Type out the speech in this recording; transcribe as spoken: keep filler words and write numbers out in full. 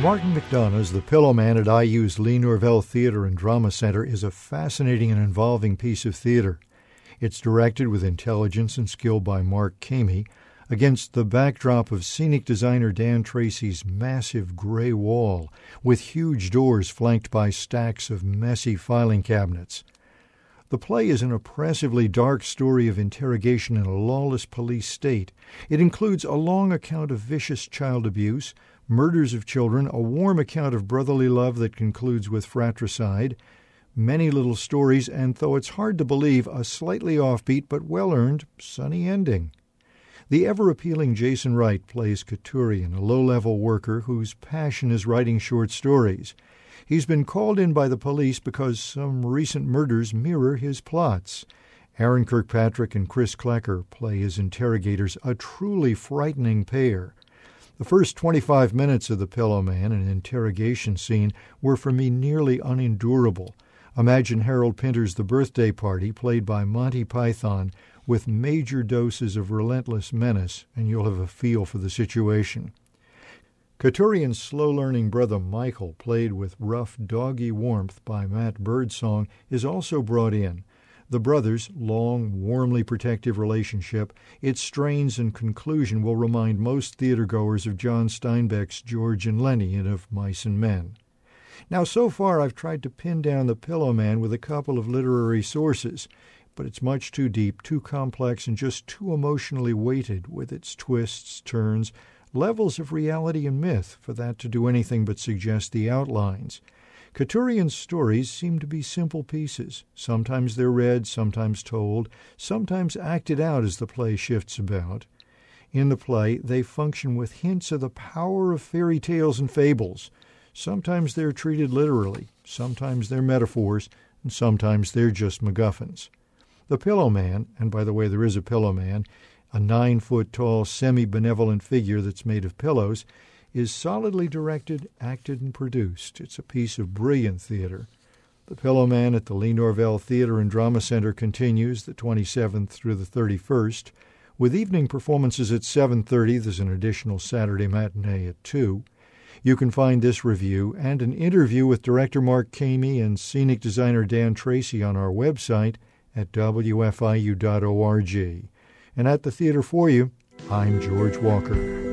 Martin McDonagh's The Pillow Man at I U's Lee Norvell Theatre and Drama Center is a fascinating and involving piece of theater. It's directed with intelligence and skill by Mark Kamey against the backdrop of scenic designer Dan Tracy's massive gray wall with huge doors flanked by stacks of messy filing cabinets. The play is an oppressively dark story of interrogation in a lawless police state. It includes a long account of vicious child abuse, murders of children, a warm account of brotherly love that concludes with fratricide, many little stories, and, though it's hard to believe, a slightly offbeat but well-earned, sunny ending. The ever-appealing Jason Wright plays Katurian, a low-level worker whose passion is writing short stories. He's been called in by the police because some recent murders mirror his plots. Aaron Kirkpatrick and Chris Klecker play his interrogators, a truly frightening pair. The first twenty-five minutes of The Pillow Man, an interrogation scene, were for me nearly unendurable. Imagine Harold Pinter's The Birthday Party, played by Monty Python, with major doses of relentless menace, and you'll have a feel for the situation. Katurian's slow-learning brother Michael, played with rough, doggy warmth by Matt Birdsong, is also brought in. The brothers' long, warmly protective relationship, its strains and conclusion will remind most theatergoers of John Steinbeck's George and Lenny and of Mice and Men. Now, so far I've tried to pin down The Pillow Man with a couple of literary sources, but it's much too deep, too complex, and just too emotionally weighted with its twists, turns, levels of reality and myth for that to do anything but suggest the outlines. Katurian's stories seem to be simple pieces. Sometimes they're read, sometimes told, sometimes acted out as the play shifts about. In the play, they function with hints of the power of fairy tales and fables. Sometimes they're treated literally, sometimes they're metaphors, and sometimes they're just MacGuffins. The Pillow Man, and by the way, there is a Pillow Man, a nine-foot-tall, semi-benevolent figure that's made of pillows, is solidly directed, acted, and produced. It's a piece of brilliant theater. The Pillow Man at the Lee Norvell Theatre and Drama Center continues the twenty-seventh through the thirty-first. With evening performances at seven thirty, there's an additional Saturday matinee at two. You can find this review and an interview with director Mark Kamey and scenic designer Dan Tracy on our website at w f i u dot org. And at the theater for you, I'm George Walker.